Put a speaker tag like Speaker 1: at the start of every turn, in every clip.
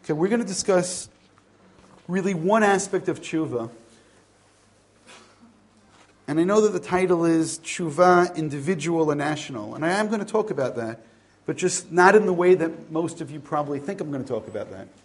Speaker 1: Okay, we're going to discuss really one aspect of tshuva. And I know that the title is Tshuva, Individual and National. And I am going to talk about that, but just not in the way that most of you probably think I'm going to talk about that.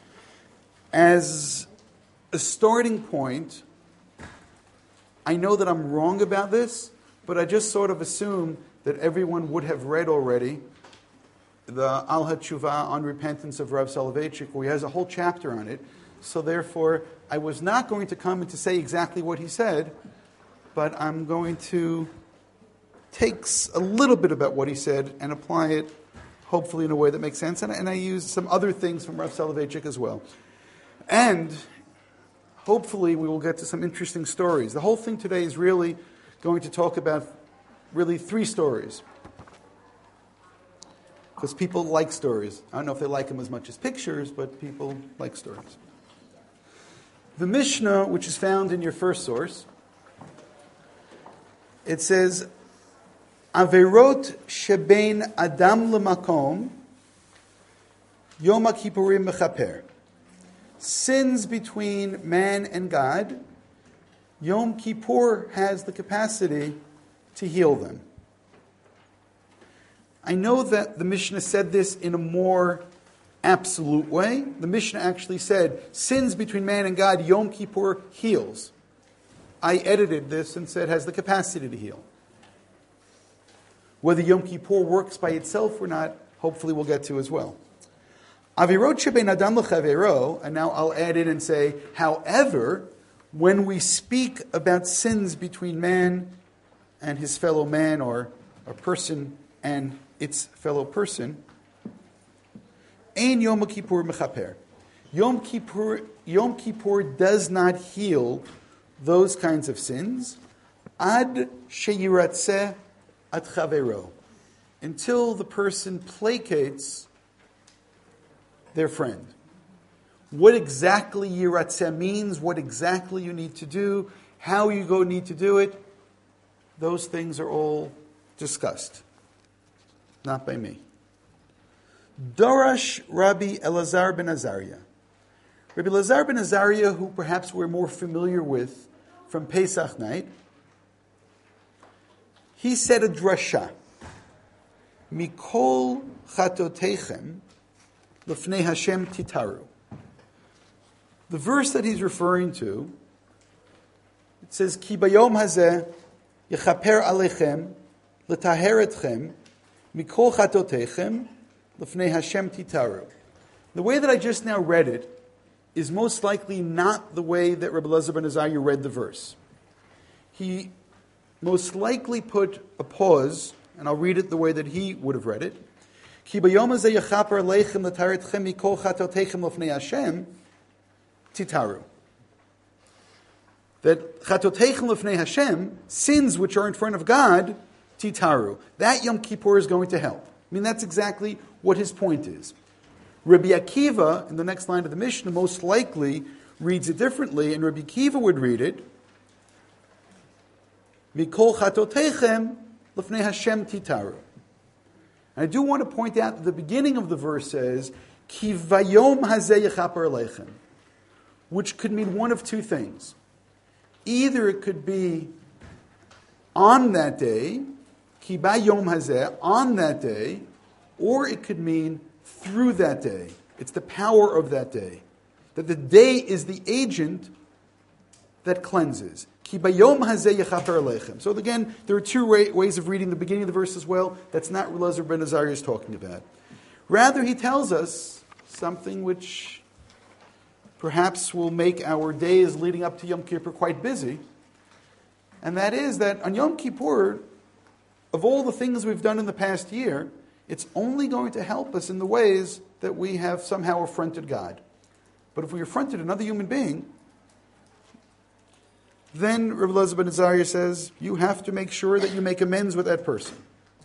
Speaker 1: As a starting point, I know that I'm wrong about this, but I just sort of assume that everyone would have read already the Al HaTshuva on Repentance of Rav Soloveitchik, where he has a whole chapter on it. So therefore, I was not going to come and to say exactly what he said, but I'm going to take a little bit about what he said and apply it, hopefully in a way that makes sense. And I use some other things from Rav Soloveitchik as well. And hopefully we will get to some interesting stories. The whole thing today is really going to talk about really 3 stories. Because people like stories. I don't know if they like them as much as pictures, but people like stories. The Mishnah, which is found in your first source, it says, Averot shebein Adam lemakom, Yom HaKippurim mechaper. Sins between man and God, Yom Kippur has the capacity to heal them. I know that the Mishnah said this in a more absolute way. The Mishnah actually said, sins between man and God, Yom Kippur heals. I edited this and said has the capacity to heal. Whether Yom Kippur works by itself or not, hopefully we'll get to as well. Avirot shebein adam lechavero, and now I'll add in and say, however, when we speak about sins between man and his fellow man, or a person and its fellow person, Ein Yom Kippur mechaper. Yom Kippur does not heal those kinds of sins, ad sheyiratzeh at chavero, until the person placates their friend. What exactly yiratzeh means, what exactly you need to do, how you need to do it, those things are all discussed. Not by me. Darash Rabbi Elazar ben Azariah. Rabbi Elazar ben Azariah, who perhaps we're more familiar with from Pesach night, he said a drasha. Mikol chatoteichem lefnei Hashem titaru. The verse that he's referring to, it says, Ki bayom hazeh yechaper alechem letaher etchem mikol chatoteichem lefnei Hashem titaru. The way that I just now read it is most likely not the way that Rabbi Elazar ben Azariah read the verse. He most likely put a pause, and I'll read it the way that he would have read it. Ki bayom hazeh yechaper alechem letaher etchem mikol chatoteichem lefnei Hashem titaru. That chatoteichem lefnei Hashem, sins which are in front of God, titaru. That Yom Kippur is going to help. I mean, that's exactly what his point is. Rabbi Akiva, in the next line of the Mishnah, most likely reads it differently, and Rabbi Akiva would read it, Mikol chatoteichem lefnei Hashem titaru. And I do want to point out that the beginning of the verse says, Ki vayom hazeh yechaper aleichem, which could mean one of 2 things. Either it could be on that day, Ki bayom hazeh, on that day, or it could mean through that day. It's the power of that day. That the day is the agent that cleanses. Ki bayom hazeh yechaper aleichem. So again, there are 2 ways of reading the beginning of the verse as well. That's not what Elazar ben Azariah is talking about. Rather, he tells us something which perhaps will make our days leading up to Yom Kippur quite busy. And that is that on Yom Kippur, of all the things we've done in the past year, it's only going to help us in the ways that we have somehow affronted God. But if we affronted another human being, then Rabbi Elazar ben Azariah says, you have to make sure that you make amends with that person.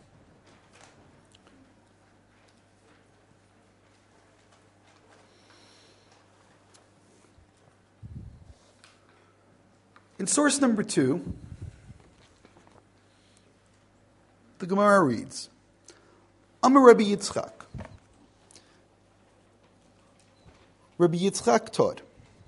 Speaker 1: In source number 2, the Gemara reads, Amar Rabbi Yitzchak, Rabbi Yitzchak taught.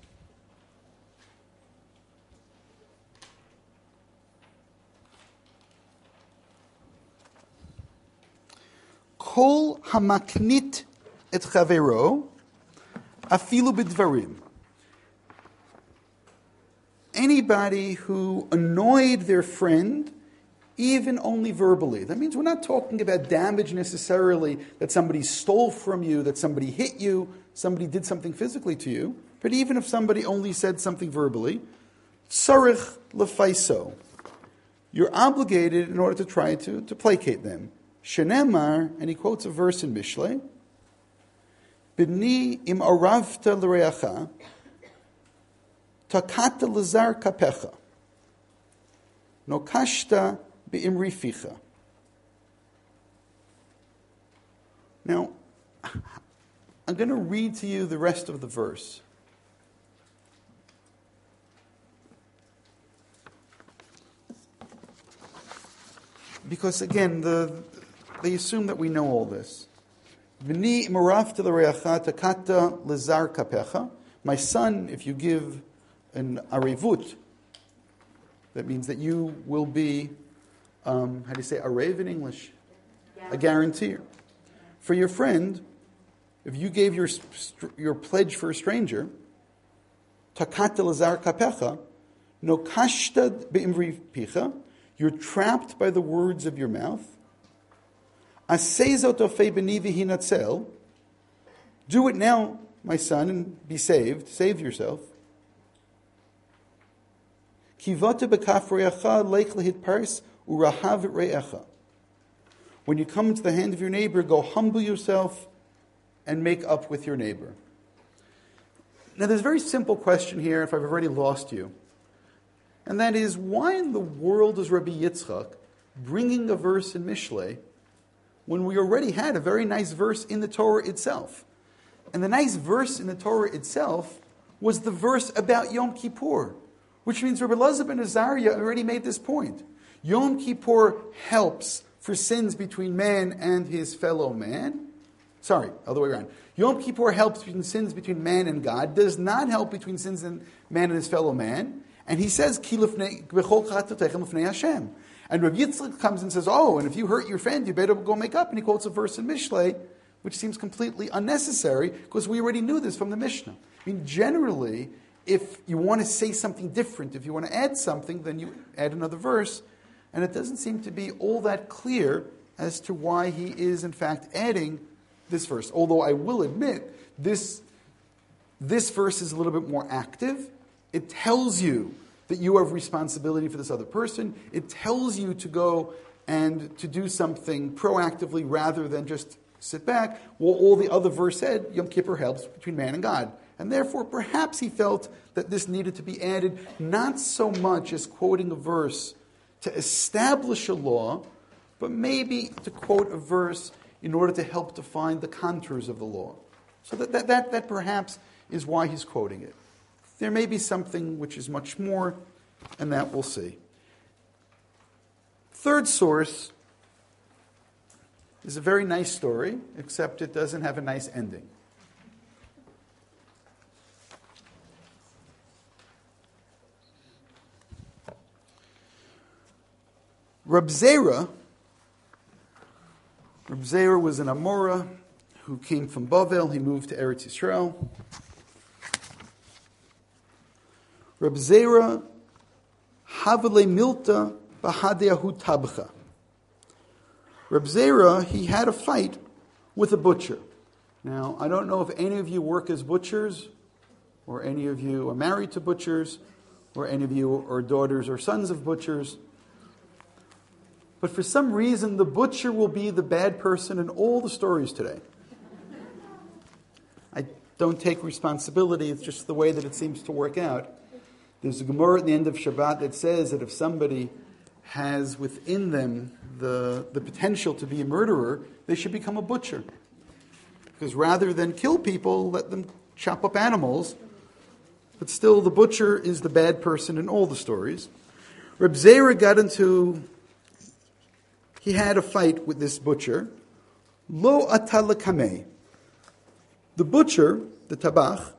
Speaker 1: Kol hamaknit et chavero afilu b'dvarim. Anybody who annoyed their friend, even only verbally. That means we're not talking about damage necessarily, that somebody stole from you, that somebody hit you, somebody did something physically to you. But even if somebody only said something verbally, tzarich lefaiso. You're obligated in order to try to placate them. Shenemar, and he quotes a verse in Mishlei, B'ni im aravta l'reacha, takata l'zar kapecha, nokashta be'imri ficha. Now, I'm going to read to you the rest of the verse. Because again, they assume that we know all this. V'ni imarav t'lereacha takata lezar kapecha. My son, if you give an arevut, that means that you will be, how do you say arev in English? A guarantor. For your friend, if you gave your pledge for a stranger, takata lezar kapecha, no kashta be'imri picha, you're trapped by the words of your mouth. Do it now, my son, and be saved. Save yourself. When you come into the hand of your neighbor, go humble yourself and make up with your neighbor. Now there's a very simple question here, if I've already lost you. And that is, why in the world is Rabbi Yitzchak bringing a verse in Mishlei when we already had a very nice verse in the Torah itself? And the nice verse in the Torah itself was the verse about Yom Kippur, which means Rabbi Elazar ben Azariah already made this point. Yom Kippur helps for sins between man and his fellow man. Sorry, other way around. Yom Kippur helps between sins between man and God, does not help between sins and man and his fellow man. And he says, Ki lefnei Hashem. And Rabbi Yitzchak comes and says, oh, and if you hurt your friend, you better go make up. And he quotes a verse in Mishlei, which seems completely unnecessary, because we already knew this from the Mishnah. I mean, generally, if you want to say something different, if you want to add something, then you add another verse. And it doesn't seem to be all that clear as to why he is, in fact, adding this verse. Although I will admit, this verse is a little bit more active. It tells you that you have responsibility for this other person. It tells you to go and to do something proactively rather than just sit back. Well, all the other verse said, Yom Kippur helps between man and God. And therefore, perhaps he felt that this needed to be added, not so much as quoting a verse to establish a law, but maybe to quote a verse in order to help define the contours of the law. So that perhaps is why he's quoting it. There may be something which is much more, and that we'll see. Third source is a very nice story, except it doesn't have a nice ending. Reb Zera was an Amora who came from Bavel. He moved to Eretz Yisrael. Reb Zera havale milta bahadeahu tabcha. Reb Zera, he had a fight with a butcher. Now, I don't know if any of you work as butchers, or any of you are married to butchers, or any of you are daughters or sons of butchers. But for some reason, the butcher will be the bad person in all the stories today. I don't take responsibility, it's just the way that it seems to work out. There's a Gemara at the end of Shabbat that says that if somebody has within them the potential to be a murderer, they should become a butcher. Because rather than kill people, let them chop up animals. But still, the butcher is the bad person in all the stories. Reb Zera he had a fight with this butcher. Lo atal kameh. The butcher, the tabach,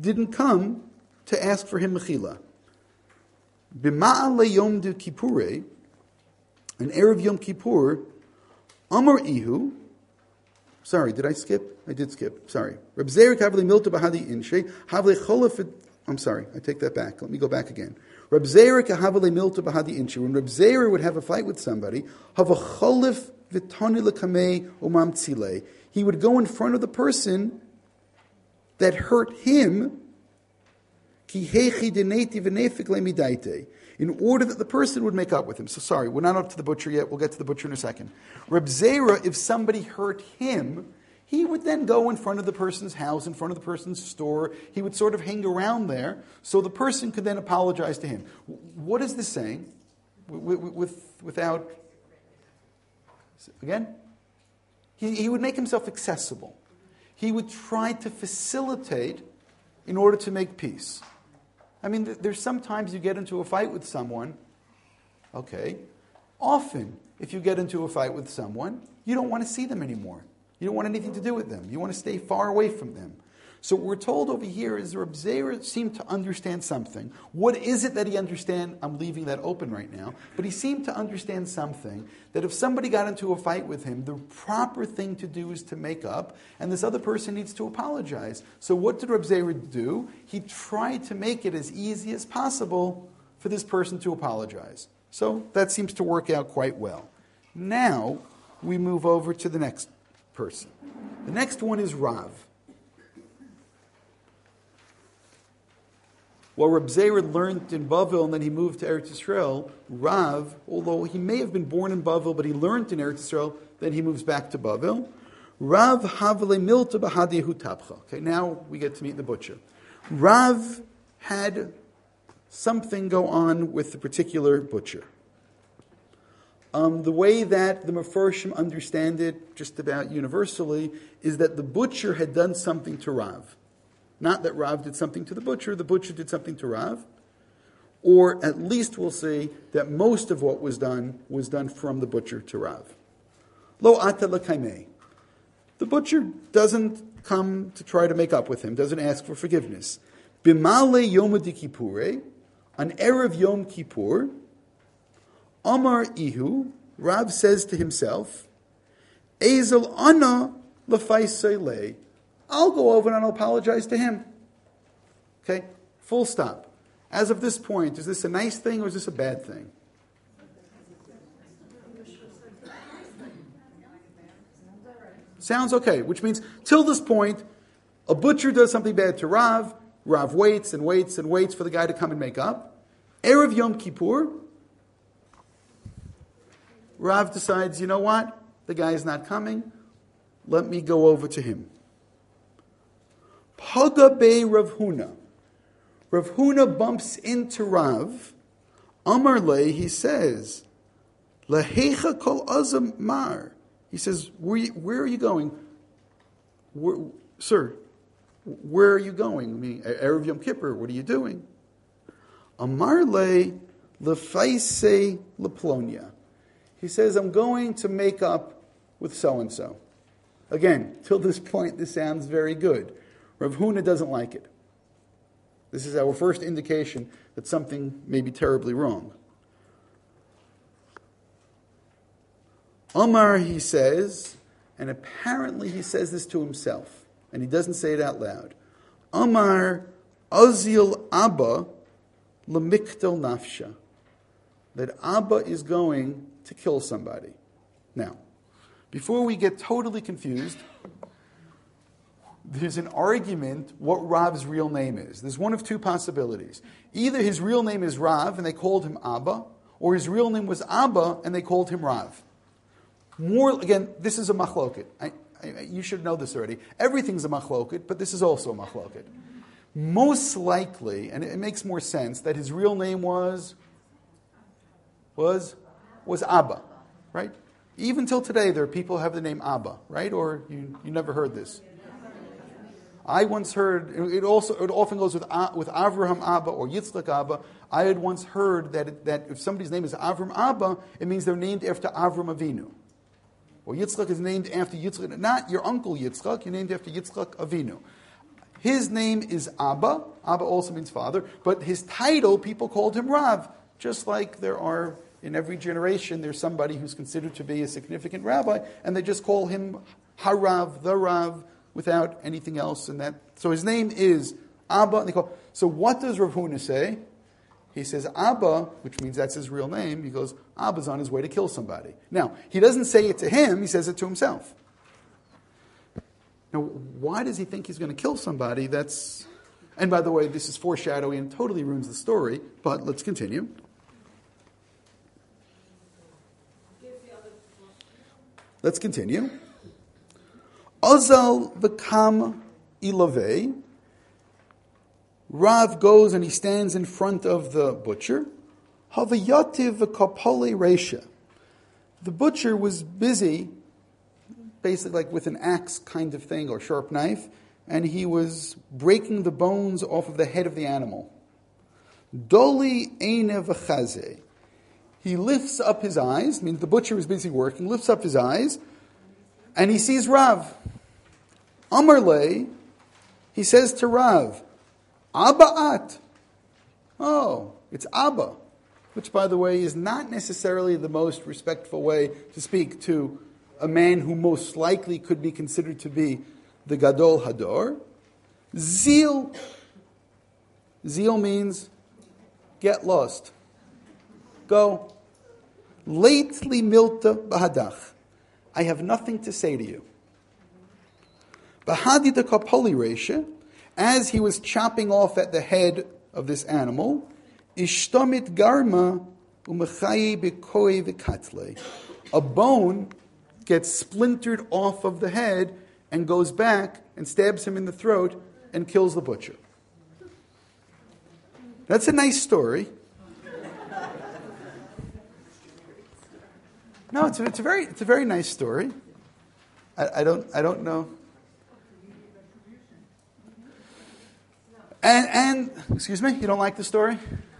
Speaker 1: didn't come to ask for him mechila. B'ma'ale Yom de Kippurei, an Erev Yom Kippur, Amar Ihu. Sorry, did I skip? I did skip. Sorry. Reb Zerik havli milta bahadi inshe havli cholef. I'm sorry. I take that back. Let me go back again. Reb Zerik havli milta bahadi inshe. When Reb Zerik would have a fight with somebody, have a cholef v'tani lekamei umam tzilei. He would go in front of the person that hurt him. Ki hechi deneti v'nefik lemidaite. In order that the person would make up with him. So sorry, we're not up to the butcher yet. We'll get to the butcher in a second. Reb Zera, if somebody hurt him, he would then go in front of the person's house, in front of the person's store. He would sort of hang around there so the person could then apologize to him. What is this saying? Without... Again? He would make himself accessible. He would try to facilitate in order to make peace. I mean, there's sometimes you get into a fight with someone, okay. Often, if you get into a fight with someone, you don't want to see them anymore. You don't want anything to do with them. You want to stay far away from them. So what we're told over here is Reb Zera seemed to understand something. What is it that he understand? I'm leaving that open right now. But he seemed to understand something, that if somebody got into a fight with him, the proper thing to do is to make up, and this other person needs to apologize. So what did Reb Zera do? He tried to make it as easy as possible for this person to apologize. So that seems to work out quite well. Now we move over to the next person. The next one is Rav. While Reb Zera learned in Bavel and then he moved to Eretz Yisrael, Rav, although he may have been born in Bavel, but he learned in Eretz Yisrael, then he moves back to Bavel. Rav havle milta b'hadiyahu tapcha. Okay, now we get to meet the butcher. Rav had something go on with the particular butcher. The way that the Mefarshim understand it, just about universally, is that the butcher had done something to Rav. Not that Rav did something to the butcher did something to Rav. Or at least we'll say that most of what was done from the butcher to Rav. Lo ata l'kaimei. The butcher doesn't come to try to make up with him, doesn't ask for forgiveness. Bimale Yom Kippurei, on Erev Yom Kippur, Amar Ihu, Rav says to himself, Ezel ana l'faisei lei. I'll go over and I'll apologize to him. Okay? Full stop. As of this point, is this a nice thing or is this a bad thing? Sounds okay, which means till this point, a butcher does something bad to Rav. Rav waits and waits and waits for the guy to come and make up. Erev Yom Kippur, Rav decides, you know what? The guy is not coming. Let me go over to him. Paga be Rav Huna. Rav Huna bumps into Rav. Amar le, he says, Lehecha kol azam mar. He says, where are you going? Sir, where are you going? I mean, Erev Yom Kippur, what are you doing? Amar le lefaise leplonia. He says, I'm going to make up with so-and-so. Again, till this point, this sounds very good. Rav Huna doesn't like it. This is our first indication that something may be terribly wrong. Omar, he says, and apparently he says this to himself, and he doesn't say it out loud. Omar azil Abba lemiktel nafsha. That Abba is going to kill somebody. Now, before we get totally confused, there's an argument what Rav's real name is. There's one of two possibilities. Either his real name is Rav and they called him Abba, or his real name was Abba and they called him Rav. Again, this is a machloket. You should know this already. Everything's a machloket, but this is also a machloket. Most likely, and it makes more sense, that his real name was Abba, right? Even till today, there are people who have the name Abba, right? Or you never heard this. I once heard, it often goes with Avraham Abba or Yitzchak Abba. I had once heard that if somebody's name is Avram Abba, it means they're named after Avram Avinu. Or Yitzchak is named after Yitzchak, not your uncle Yitzchak, you're named after Yitzchak Avinu. His name is Abba. Abba also means father, but his title, people called him Rav, just like there are in every generation, there's somebody who's considered to be a significant rabbi, and they just call him Harav, the Rav, without anything else in that. So his name is Abba. And so what does Rav Huna say? He says Abba, which means that's his real name. He goes, Abba's on his way to kill somebody. Now, he doesn't say it to him, he says it to himself. Now, why does he think he's going to kill somebody? And by the way, this is foreshadowing and totally ruins the story, but let's continue. Let's continue. Azal v'kam ilavei. Rav goes and he stands in front of the butcher. Havayativ v'kapole resha. The butcher was busy, basically like with an axe kind of thing or sharp knife, and he was breaking the bones off of the head of the animal. Doli eine v'chaze. He lifts up his eyes, means the butcher is busy working, lifts up his eyes, and he sees Rav. Amarle, he says to Rav, Abba'at. Oh, it's Abba, which, by the way, is not necessarily the most respectful way to speak to a man who most likely could be considered to be the Gadol Hador. Zeal. Zeal means get lost. Go. Lately milta bahadach. I have nothing to say to you. Bahadi the kapoli resha, as he was chopping off at the head of this animal, ishtomit garma umechayi bekoi v'katle. A bone gets splintered off of the head and goes back and stabs him in the throat and kills the butcher. That's a nice story. No, it's a very nice story. I don't know. And excuse me, you don't like the story?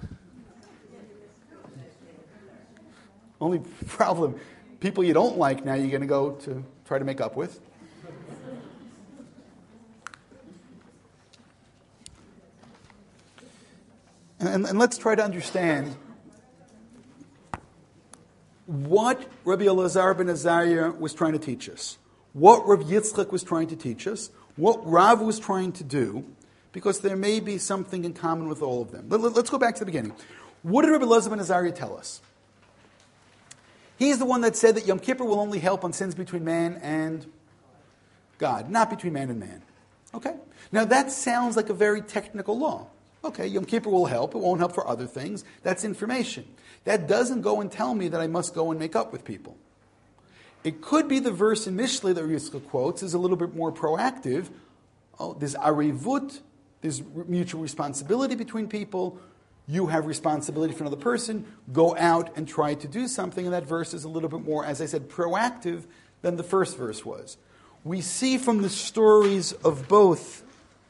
Speaker 1: Only problem, people you don't like now you're going to go to try to make up with. And let's try to understand what Rabbi Elazar ben Azariah was trying to teach us, what Rav Yitzchak was trying to teach us, what Rav was trying to do, because there may be something in common with all of them. Let's go back to the beginning. What did Rabbi Elazar ben Azariah tell us? He's the one that said that Yom Kippur will only help on sins between man and God, not between man and man. Okay? Now that sounds like a very technical law. Okay, Yom Kippur will help. It won't help for other things. That's information. That doesn't go and tell me that I must go and make up with people. It could be the verse in Mishlei that Yitzchak quotes is a little bit more proactive. Oh, there's arivut, there's mutual responsibility between people. You have responsibility for another person. Go out and try to do something. And that verse is a little bit more, as I said, proactive than the first verse was. We see from the stories of both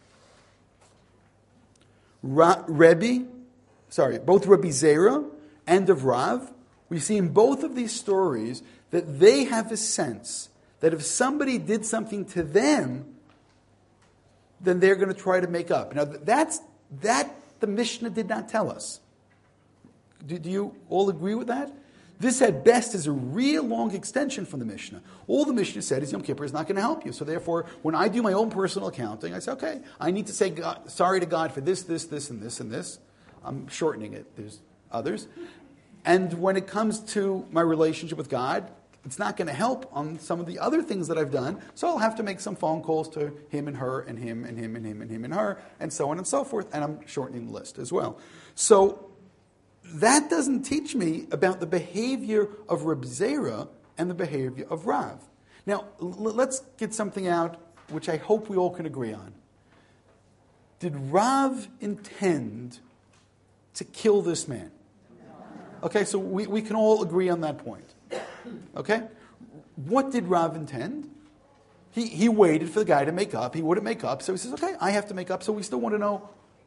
Speaker 1: both Rabbi Zera and of Rav, we see in both of these stories that they have a sense that if somebody did something to them, then they're going to try to make up. Now, that the Mishnah did not tell us. Do you all agree with that? This, at best, is a real long extension from the Mishnah. All the Mishnah said is Yom Kippur is not going to help you. So therefore, when I do my own personal accounting, I say, okay, I need to say sorry to God for this, this, this, and this, and this. I'm shortening it. There's others. And when it comes to my relationship with God, it's not going to help on some of the other things that I've done. So I'll have to make some phone calls to him and her and him and him and him and him and her and so on and so forth. And I'm shortening the list as well. So that doesn't teach me about the behavior of Reb Zera and the behavior of Rav. Now, let's get something out which I hope we all can agree on. Did Rav intend to kill this man? Okay, so we can all agree on that point. Okay? What did Rav intend? He waited for the guy to make up. He wouldn't make up, so he says, okay, I have to make up. So we still want to know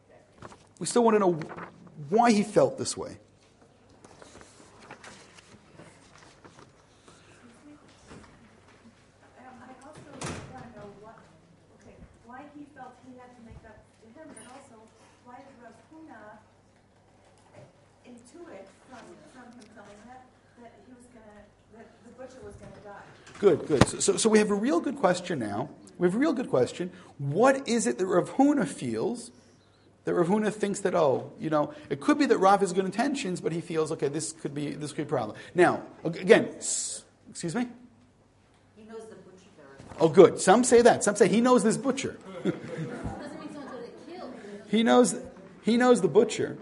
Speaker 1: why he felt this way.
Speaker 2: I also want to know why he felt he had to make intuit from him telling that he was that the butcher was gonna die.
Speaker 1: Good. So we have a real good question now. We have a real good question. What is it that Rav Huna feels? That Rav Huna thinks that, it could be that Rav has good intentions, but he feels, okay, this could be a problem. Now, again, excuse me?
Speaker 2: He knows the butcher very well.
Speaker 1: Oh, good. Some say that. Some say he knows this butcher. He knows the butcher.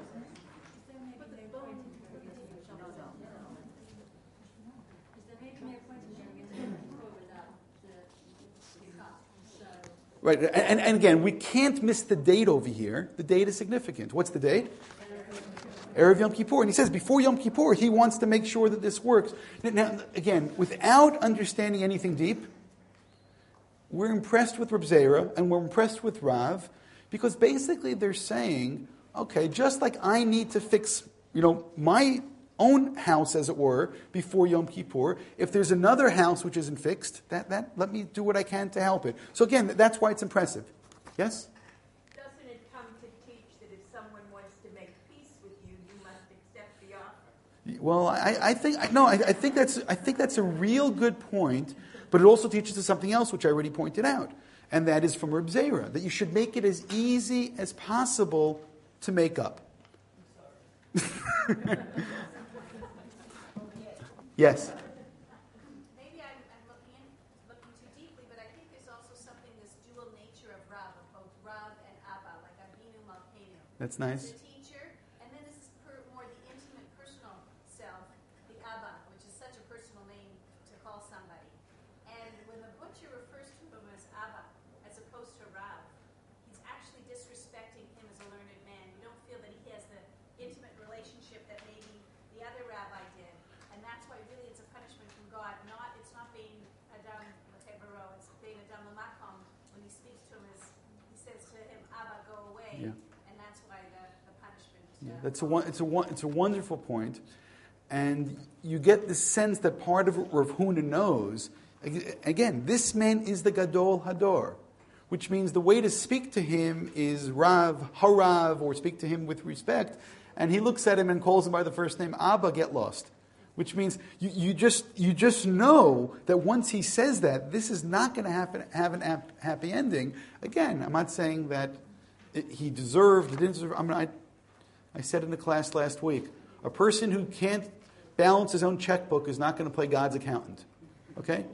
Speaker 1: Right, and again, we can't miss the date over here. The date is significant. What's the date? Erev Yom Kippur. And he says before Yom Kippur, he wants to make sure that this works. Now, again, without understanding anything deep, we're impressed with Reb Zera and we're impressed with Rav because basically they're saying, okay, just like I need to fix, my own house, as it were, before Yom Kippur. If there's another house which isn't fixed, that let me do what I can to help it. So again, that's why it's impressive. Yes?
Speaker 2: Doesn't it come to teach that if someone wants to make peace with you, you must accept the offer?
Speaker 1: Well, I think that's a real good point, but it also teaches us something else, which I already pointed out, and that is from Reb Zera, that you should make it as easy as possible to make up. Yes.
Speaker 2: Maybe I'm looking too deeply, but I think there's also something, this dual nature of Rav, of both Rav and Abba, like Avinu Malkeinu.
Speaker 1: That's nice.
Speaker 2: The teacher, and then this is more the intimate, personal self, the Abba, which is such a personal name to call somebody. And when the butcher refers to him as Abba, as opposed to Rav, he's actually disrespecting him as a learned man. You don't feel that he has the intimate relationship that maybe the other rabbi did. And that's why really it's a punishment from God. It's not being Adam Latebaro, it's being Adam Lamakom. When he speaks to him, he says to him, Abba, go away. Yeah. And that's why the punishment is
Speaker 1: it's a wonderful point. And you get the sense that part of what Rav Huna knows, again, this man is the Gadol Hador, which means the way to speak to him is Rav, Harav, or speak to him with respect. And he looks at him and calls him by the first name, Abba, get lost. Which means you just know that once he says that, this is not going to have an happy ending. Again, I'm not saying that he deserved, it didn't deserve. I said in the class last week, a person who can't balance his own checkbook is not going to play God's accountant. Okay?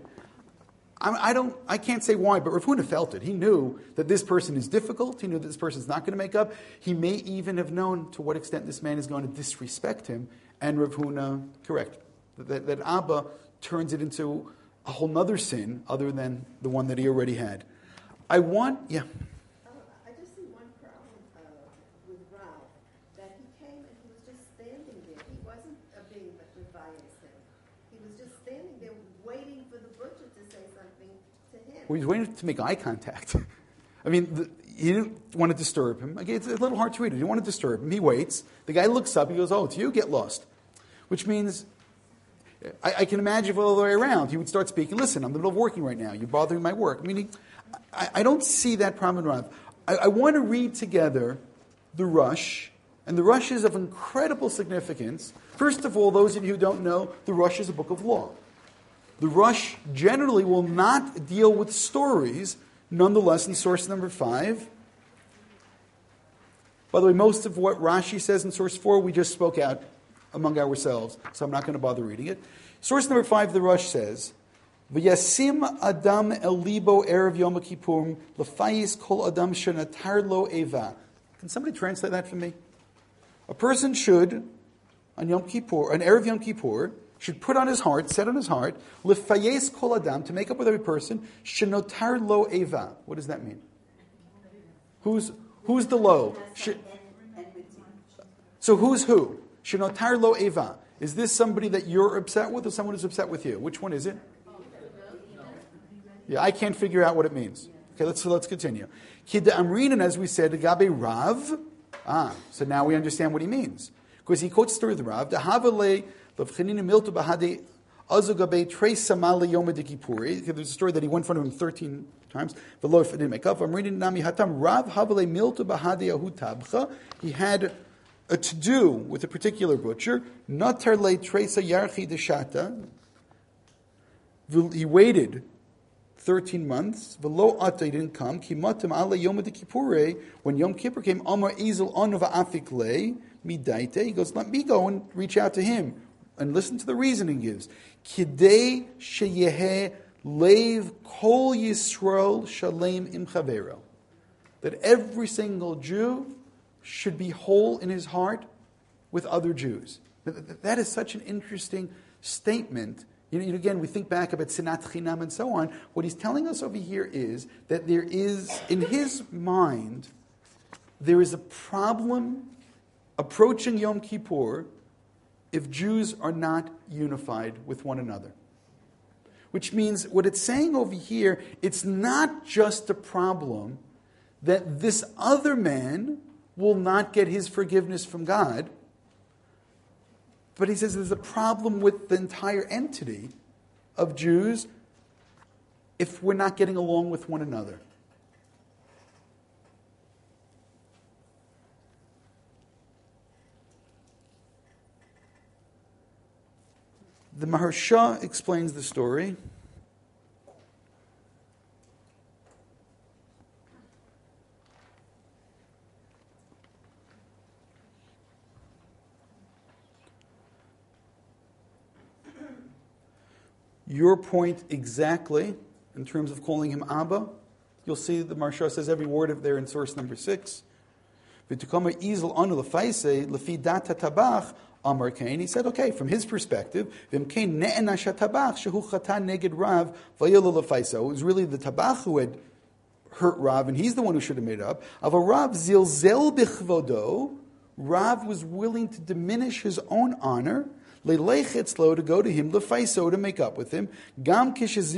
Speaker 1: I can't say why, but Rav Huna felt it. He knew that this person is difficult. He knew that this person is not going to make up. He may even have known to what extent this man is going to disrespect him. And Rav Huna, correct, that Abba turns it into a whole other sin other than the one that he already had. I
Speaker 3: just see one problem with Rav, that he came and he was just standing there. He wasn't being revised him. He was just standing there waiting for the butcher to say something to him.
Speaker 1: Well, he was waiting to make eye contact. I mean, he didn't want to disturb him. Again, it's a little hard to read. He didn't want to disturb him. He waits. The guy looks up. He goes, "Oh, it's you? Get lost." Which means, I can imagine if all the way around, he would start speaking. Listen, I'm in the middle of working right now. You're bothering my work. Meaning, I don't see that problem in Rav. I want to read together the Rush. And the Rush is of incredible significance. First of all, those of you who don't know, the Rush is a book of law. The Rush generally will not deal with stories. Nonetheless, in source number 5, by the way, most of what Rashi says in source 4, we just spoke out among ourselves, so I'm not going to bother reading it. Source number 5, the Rush says, "V'yasim Adam el libo erev Yom Kippurim l'fayis kol Adam shenatar lo eva." Can somebody translate that for me? A person should, on Yom Kippur, on erev Yom Kippur, should put on his heart, set on his heart, l'fayis kol Adam, to make up with every person, shenotar lo eva. What does that mean? Who's the lo? So who's who? Shenotar lo eva. Is this somebody that you're upset with or someone who's upset with you? Which one is it? Yeah, I can't figure out what it means. Okay, let's continue. Kida amrinan, as we said, gabe Rav. So now we understand what he means. Because he quotes the story of the Rav. There's a story that he went in front of him 13 times. The Lord didn't make up. I'm reading Nami Hatam Rav Havale Miltu Bahade Ahu Tabcha. He had a to-do with a particular butcher. Natar le tresa yarchi deshata. He waited 13 months. V'lo ata, he didn't come. Ki matam ala yom kippurei. When Yom Kippur came, Amar Ezel anova afik le midaite. He goes, let me go and reach out to him. And listen to the reason he gives. Kidei sheyeheh leiv kol Yisrael shalem im chavero. That every single Jew should be whole in his heart with other Jews. That is such an interesting statement. Again, we think back about Sinat Chinam and so on. What he's telling us over here is that there is, in his mind, there is a problem approaching Yom Kippur if Jews are not unified with one another. Which means what it's saying over here, it's not just a problem that this other man will not get his forgiveness from God, but he says there's a problem with the entire entity of Jews if we're not getting along with one another. The Maharsha explains the story. Your point exactly, in terms of calling him Abba, you'll see the Maharsha says every word of there in source number 6. He said, okay, from his perspective, it was really the Tabach who had hurt Rav, and he's the one who should have made up. Rav was willing to diminish his own honor, to go to him, to make up with him. Even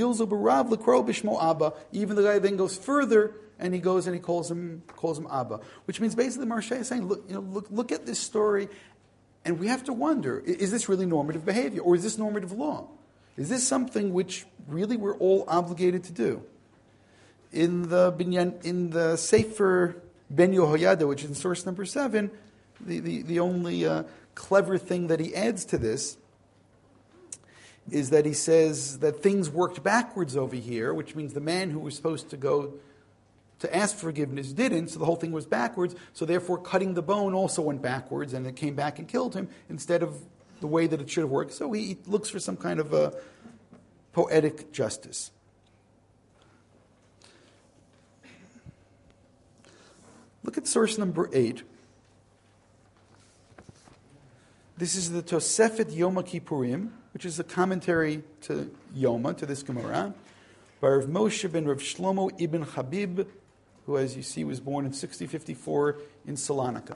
Speaker 1: the guy then goes further, and he goes and he calls him Abba, which means basically the Maharsha is saying, look at this story, and we have to wonder: is this really normative behavior, or is this normative law? Is this something which really we're all obligated to do? In the Sefer Ben Yehoyada, which is in source number 7, the only clever thing that he adds to this is that he says that things worked backwards over here, which means the man who was supposed to go to ask forgiveness didn't, so the whole thing was backwards, so therefore cutting the bone also went backwards, and it came back and killed him instead of the way that it should have worked. So he looks for some kind of a poetic justice. Look at source number 8. This is the Tosefet Yom Kippurim, which is a commentary to Yoma, to this Gemara, by Rav Moshe ben Rav Shlomo ibn Habib, who, as you see, was born in 6054 in Salonika.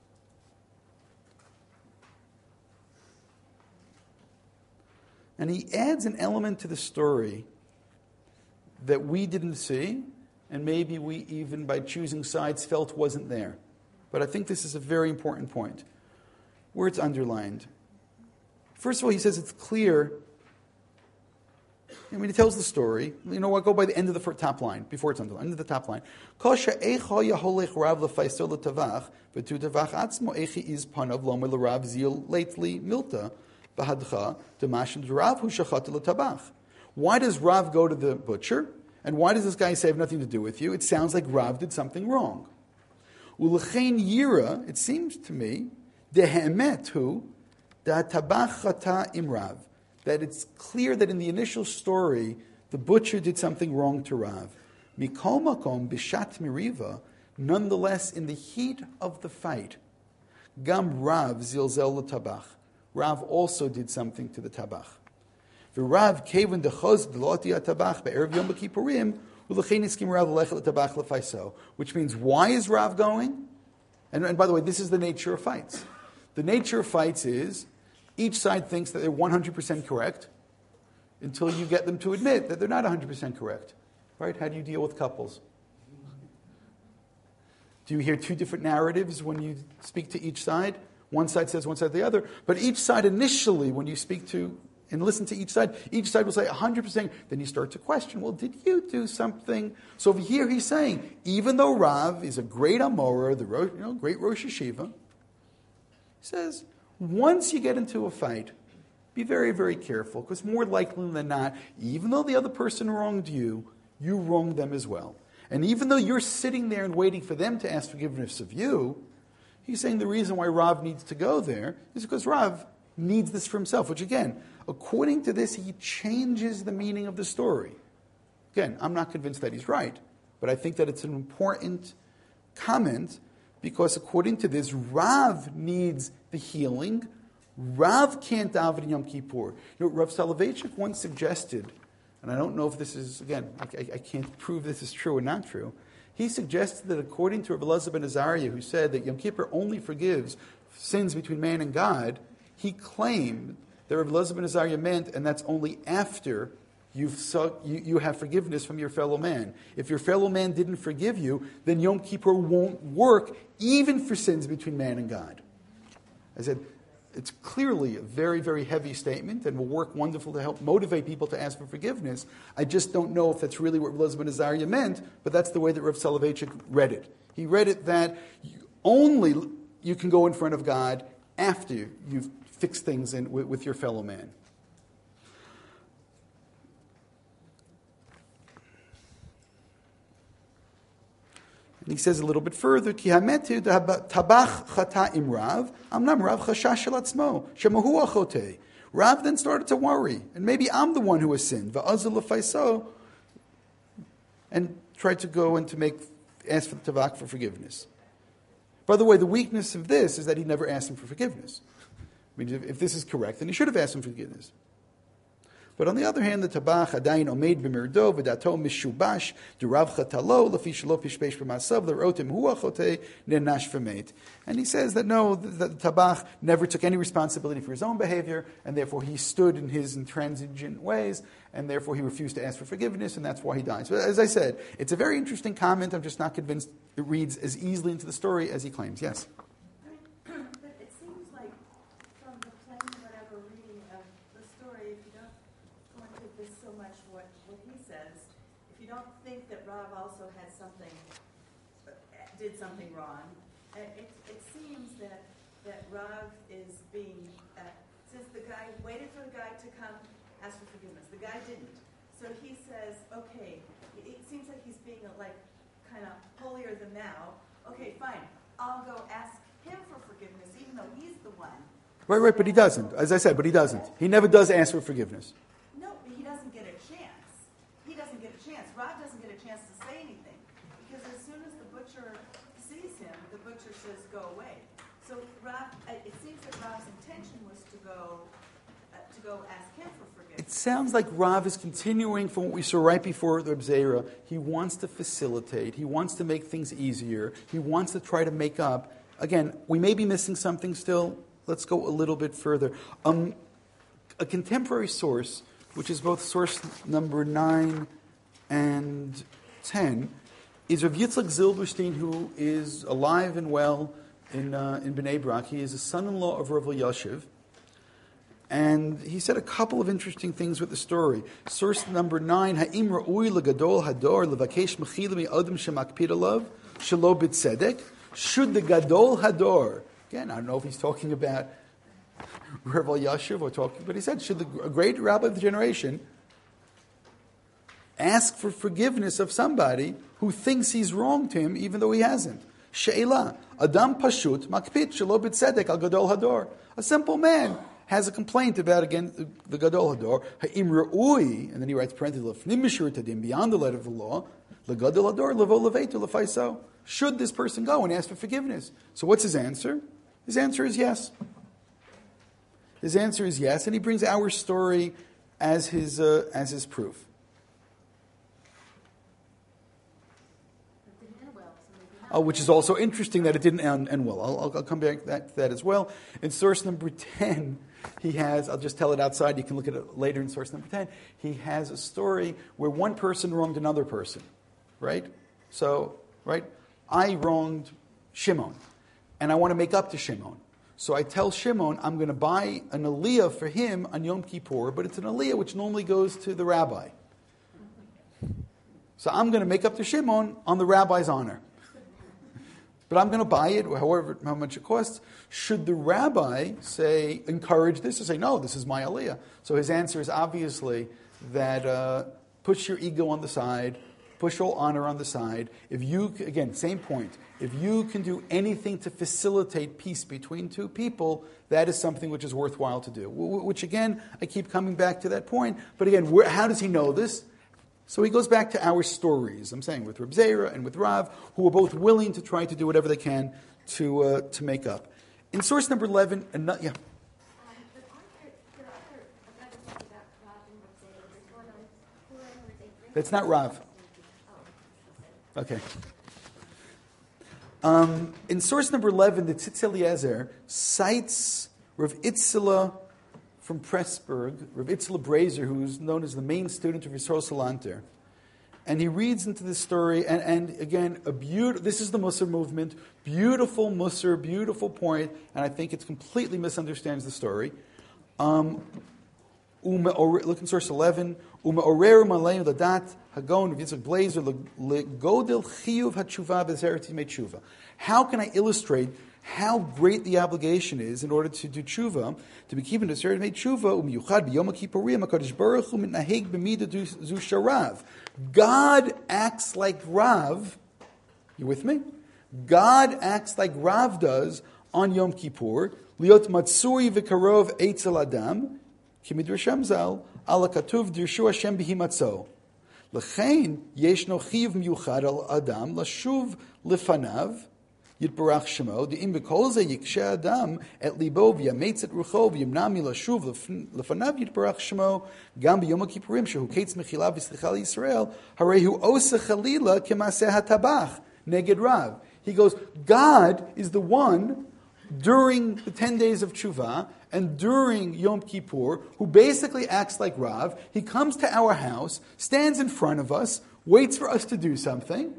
Speaker 1: And he adds an element to the story that we didn't see, and maybe we even, by choosing sides, felt wasn't there. But I think this is a very important point, where it's underlined. First of all, he says it's clear. He tells the story. You know what? Go by the end of the top line, before it's underlined. End of the top line. Why does Rav go to the butcher? And why does this guy say, I have nothing to do with you? It sounds like Rav did something wrong. It seems to me, that it's clear that in the initial story, the butcher did something wrong to Rav. Mikol makom bishat miriva, nonetheless, in the heat of the fight, gam Rav zilzel l'tabach. Rav also did something to the tabach. V'Rav kevin dechoz d'loti atabach be'erev Yom Kippurim u'lechein iskim Rav l'lechet l'tabach l'faiso. Which means, why is Rav going? And by the way, this is the nature of fights. The nature of fights is each side thinks that they're 100% correct until you get them to admit that they're not 100% correct. Right? How do you deal with couples? Do you hear two different narratives when you speak to each side? One side says one side the other. But each side initially, when you speak to and listen to each side will say 100%. Then you start to question, well, did you do something? So over here he's saying, even though Rav is a great Amora, the great Rosh Yeshiva, He says, once you get into a fight, be very, very careful, because more likely than not, even though the other person wronged you, you wronged them as well. And even though you're sitting there and waiting for them to ask forgiveness of you, he's saying the reason why Rav needs to go there is because Rav needs this for himself, which again, according to this, he changes the meaning of the story. Again, I'm not convinced that he's right, but I think that it's an important comment because according to this, Rav needs the healing. Rav can't daven Yom Kippur. Rav Soloveitchik once suggested, and I don't know if this is, again, I can't prove this is true or not true. He suggested that according to Rabbi Elazar ben Azariah, who said that Yom Kippur only forgives sins between man and God, he claimed that Rabbi Elazar ben Azariah meant, and that's only after you have forgiveness from your fellow man. If your fellow man didn't forgive you, then Yom Kippur won't work even for sins between man and God. I said, it's clearly a very, very heavy statement and will work wonderful to help motivate people to ask for forgiveness. I just don't know if that's really what Rabbi Elazar ben Azariah meant, but that's the way that Rav Soloveitchik read it. He read it that you can go in front of God after you've fixed things with your fellow man. And he says a little bit further, Ki hametu tabach chata imrav, amnam Rav chashash shel atzmo, shemahu achotei. Rav then started to worry, and maybe I'm the one who has sinned. Va'azul lefaiso, and tried to go and ask for the tabach for forgiveness. By the way, the weakness of this is that he never asked him for forgiveness. I mean, if this is correct, then he should have asked him for forgiveness. But on the other hand, the tabach adayin omeid b'mirdo v'dato mishubash d'rav chatalo lefi shelo pishpesh b'masav l'rotem hu achotei nenash v'meit. And he says that no, the tabach never took any responsibility for his own behavior, and therefore he stood in his intransigent ways, and therefore he refused to ask for forgiveness, and that's why he died. So as I said, it's a very interesting comment. I'm just not convinced it reads as easily into the story as he claims. Yes?
Speaker 4: But it seems like from the plain whatever reading of the story, if you don't go into this so much what he says, if you don't think that Rav also had did something wrong, it seems that Rav is being, since the guy waited for the guy to come ask for forgiveness, the guy didn't. So he says, okay, it seems like he's being like kind of holier than thou. Okay, fine, I'll go ask him for forgiveness, even though he's the one.
Speaker 1: Right, but he doesn't. As I said, but he doesn't. He never does ask for forgiveness.
Speaker 4: No, but he doesn't get a chance. He doesn't get a chance. Rav doesn't get a chance to say anything. Because as soon as the butcher sees him, the butcher says, go away. So it seems that Rav's intention was to go ask him for forgiveness.
Speaker 1: It sounds like Rav is continuing from what we saw right before the Reb Zera. He wants to facilitate. He wants to make things easier. He wants to try to make up. Again, we may be missing something still. Let's go a little bit further. A contemporary source, which is both source number 9 and 10, is Rav Yitzchak Zilberstein, who is alive and well in Bnei Brak. He is a son-in-law of Rav Elyashiv. And he said a couple of interesting things with the story. Source number 9, Ha'im ra'ui legadol hador levakesh mechila mi'odem shemakpid alav shelo b'tzedek. Should the gadol hador, again, I don't know if he's talking about Rav Elyashiv but he said, should a great rabbi of the generation ask for forgiveness of somebody who thinks he's wronged him even though he hasn't? She'ela, Adam Pashut, Makpit, Shelo B'Tzedek, Al Gadol Hador. A simple man has a complaint about, again, the Gadol Hador, Ha'im Ra'ui, and then he writes parentheses, L'fnim Mishur Tadim, beyond the letter of the law, L'Gadol Hador, Levo Levetu, L'Faiso. Should this person go and ask for forgiveness? So what's his answer? His answer is yes. His answer is yes, and he brings our story as his proof. Which is also interesting that it didn't end well. I'll come back to that as well. In source number 10, he has, I'll just tell it outside, you can look at it later in source number 10, he has a story where one person wronged another person, right? So, right, I wronged Shimon, and I want to make up to Shimon. So I tell Shimon, I'm going to buy an aliyah for him on Yom Kippur, but it's an aliyah which normally goes to the rabbi. So I'm going to make up to Shimon on the rabbi's honor. but I'm going to buy it, how much it costs. Should the rabbi encourage this, or say, no, this is my aliyah? So his answer is obviously that push your ego on the side, push all honor on the side. Again, same point. If you can do anything to facilitate peace between two people, that is something which is worthwhile to do. Which again, I keep coming back to that point. But again, how does he know this? So he goes back to our stories, I'm saying, with Reb Zera and with Rav, who are both willing to try to do whatever they can to make up. In source number 11,
Speaker 2: But aren't there other about Rav and Reb Zera? There's one on Purim where they bring.
Speaker 1: That's not Rav.
Speaker 2: Oh.
Speaker 1: Okay. In source number 11, the Tzitz Eliezer cites Rav Itzela from Pressburg, Rav Itzela Brazer, who's known as the main student of Yisroel Salanter. And he reads into this story, and again, this is the Musar movement, beautiful Musar, beautiful point, and I think it completely misunderstands the story. Look in source 11. Ume'orer maleinu ladat hagon of Yitzchak Blazer legodel chiyuv hatshuva b'zeret yimei tshuva. How can I illustrate how great the obligation is in order to do tshuva, to be keeping the zeret yimei tshuva umiyuchad b'yom kippurim hakadosh baruch hu mitnaheg b'midah zu sharav. God acts like Rav. You with me? God acts like Rav does on Yom Kippur. Liot matsuri v'karov eitzel adam. Kimidrasham zal ala katuv dirshu Hashem b'himatzo. L'chein yeshno chiv miyuchad al adam lashuv lefanav yitbarach shemo de'im b'kol ze yikshe adam et libo v'yametz et rucho v'yimnami lashuv lefanav yitbarach shemo gam b'yom ha'kippurim shehu ketz mechila v'slicha l'Yisrael harehu osa chalila kemaseh hatabach neged Rav. He goes, God is the one during the 10 days of Tshuva and during Yom Kippur, who basically acts like Rav. He comes to our house, stands in front of us, waits for us to do something,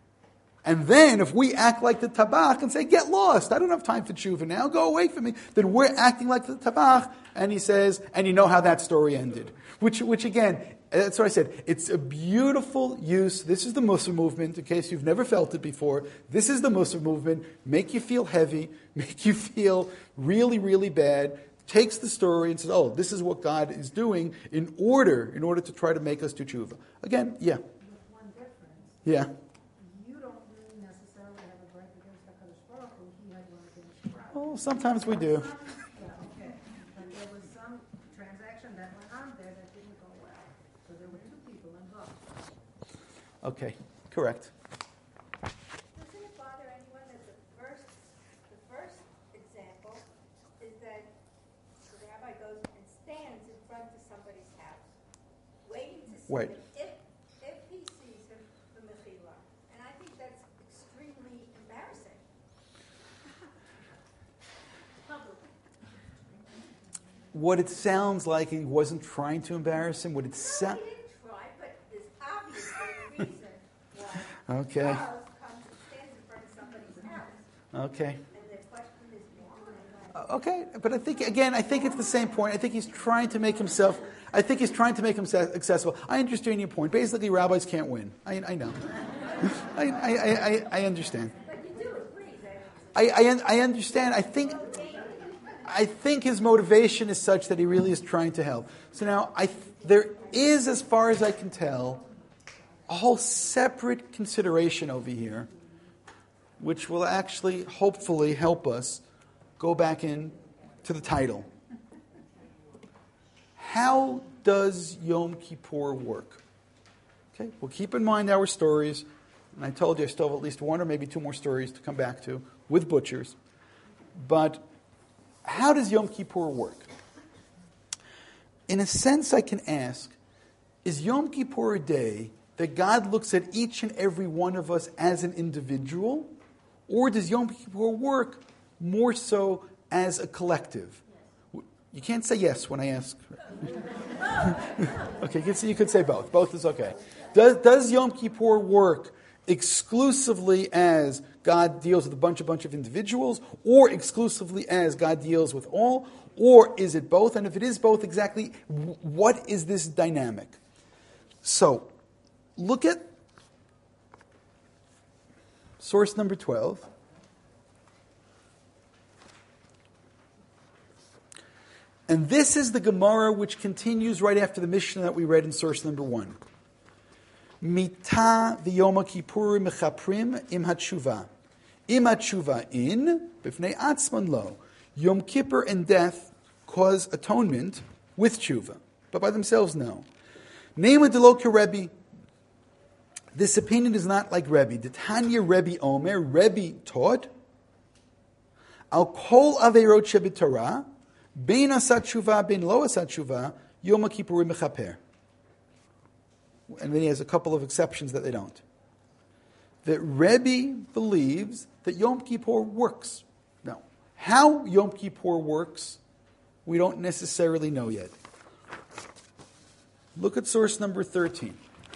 Speaker 1: and then if we act like the Tabach and say, get lost, I don't have time for Tshuva now, go away from me, then we're acting like the Tabach, and he says, and you know how that story ended. Which again, that's what I said. It's a beautiful use. This is the Musar movement, in case you've never felt it before. This is the Musar movement. Make you feel heavy, make you feel really, really bad. Takes the story and says, oh, this is what God is doing in order to try to make us do tshuva. Again, yeah.
Speaker 5: With one difference.
Speaker 1: Yeah.
Speaker 5: You don't really necessarily have a grudge against HaKadosh Baruch Hu. He had one against Rav.
Speaker 1: Well, sometimes we do.
Speaker 5: Yeah, okay. But there was some transaction that went on there that didn't go well. So there were two people involved.
Speaker 1: Okay, correct.
Speaker 2: Doesn't it bother anyone that the first example is that the rabbi goes and stands in front of somebody's house, waiting to see
Speaker 1: Wait.
Speaker 2: him if he sees him the mechila. And I think that's extremely embarrassing.
Speaker 1: What it sounds like, he wasn't trying to embarrass him. What it
Speaker 2: No,
Speaker 1: sounds.
Speaker 2: he didn't try, but there's obviously a reason why
Speaker 1: Okay.
Speaker 2: Rav comes and stands in front of somebody's house,
Speaker 1: Okay.
Speaker 2: and the question is why.
Speaker 1: Okay, but I think it's the same point. I think he's trying to make himself accessible. I understand your point. Basically, rabbis can't win. I know. I understand.
Speaker 2: But you do agree that
Speaker 1: I understand. I think his motivation is such that he really is trying to help. So now, there is, as far as I can tell, a whole separate consideration over here, which will actually, hopefully, help us go back in to the title. How does Yom Kippur work? Okay, well, keep in mind our stories, and I told you I still have at least one or maybe two more stories to come back to with butchers. But how does Yom Kippur work? In a sense, I can ask, is Yom Kippur a day that God looks at each and every one of us as an individual? Or does Yom Kippur work more so as a collective? You can't say yes when I ask. Okay, you could say both. Both is okay. Does Yom Kippur work exclusively as God deals with a bunch of individuals, or exclusively as God deals with all, or is it both? And if it is both, exactly what is this dynamic? So, look at source number 12. And this is the Gemara which continues right after the Mishnah that we read in source number 1. Mita v'yom kippurim mechaprim im hatshuva. Im hatshuva in, b'fnei atzman lo. Yom Kippur and death cause atonement with tshuva, but by themselves, no. Nema delo Rebbe. This opinion is not like Rebbe. The Tanya Rebbe Omer, Rebbe taught, al kol averot sheb'Torah, bein asat tshuva, bein lo asat tshuva, Yom Kippurim mechaper. And then he has a couple of exceptions that they don't. That Rebbe believes that Yom Kippur works. Now, how Yom Kippur works, we don't necessarily know yet. Look at source number 13.